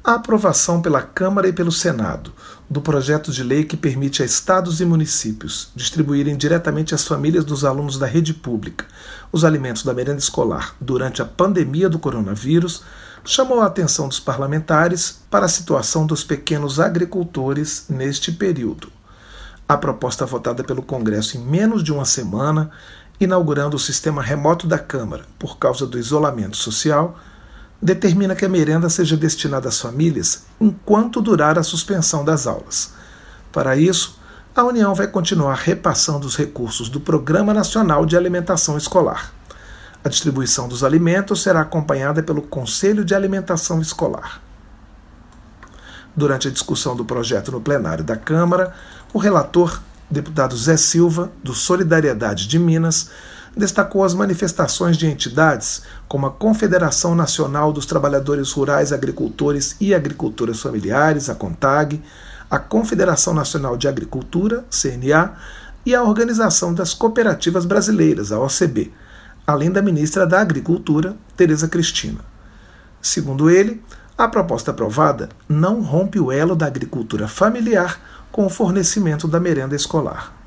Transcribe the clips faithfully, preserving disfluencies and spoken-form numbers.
A aprovação pela Câmara e pelo Senado do projeto de lei que permite a estados e municípios distribuírem diretamente às famílias dos alunos da rede pública os alimentos da merenda escolar durante a pandemia do coronavírus chamou a atenção dos parlamentares para a situação dos pequenos agricultores neste período. A proposta votada pelo Congresso em menos de uma semana, inaugurando o sistema remoto da Câmara por causa do isolamento social, determina que a merenda seja destinada às famílias enquanto durar a suspensão das aulas. Para isso, a União vai continuar repassando os recursos do Programa Nacional de Alimentação Escolar. A distribuição dos alimentos será acompanhada pelo Conselho de Alimentação Escolar. Durante a discussão do projeto no plenário da Câmara, o relator, deputado Zé Silva, do Solidariedade de Minas, destacou as manifestações de entidades como a Confederação Nacional dos Trabalhadores Rurais, Agricultores e Agricultoras Familiares, a CONTAG, a Confederação Nacional de Agricultura, C N A, e a Organização das Cooperativas Brasileiras, a O C B, além da ministra da Agricultura, Tereza Cristina. Segundo ele, a proposta aprovada não rompe o elo da agricultura familiar com o fornecimento da merenda escolar.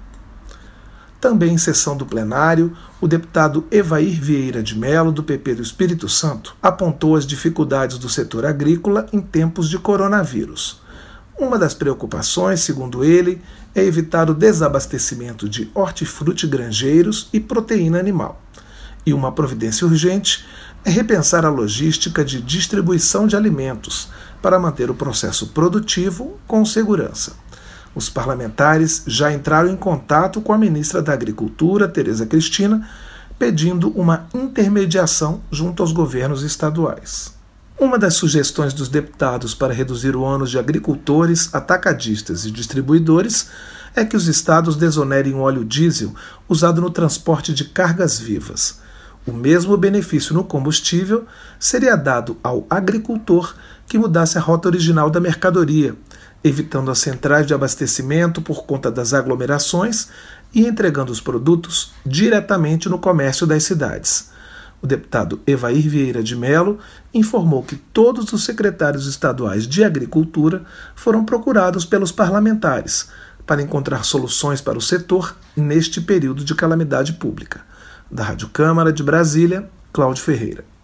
Também em sessão do plenário, o deputado Evair Vieira de Mello, do P P do Espírito Santo, apontou as dificuldades do setor agrícola em tempos de coronavírus. Uma das preocupações, segundo ele, é evitar o desabastecimento de hortifruti-granjeiros e proteína animal. E uma providência urgente é repensar a logística de distribuição de alimentos para manter o processo produtivo com segurança. Os parlamentares já entraram em contato com a ministra da Agricultura, Tereza Cristina, pedindo uma intermediação junto aos governos estaduais. Uma das sugestões dos deputados para reduzir o ônus de agricultores, atacadistas e distribuidores é que os estados desonerem o óleo diesel usado no transporte de cargas vivas. O mesmo benefício no combustível seria dado ao agricultor que mudasse a rota original da mercadoria, evitando as centrais de abastecimento por conta das aglomerações e entregando os produtos diretamente no comércio das cidades. O deputado Evair Vieira de Mello informou que todos os secretários estaduais de Agricultura foram procurados pelos parlamentares para encontrar soluções para o setor neste período de calamidade pública. Da Rádio Câmara de Brasília, Cláudio Ferreira.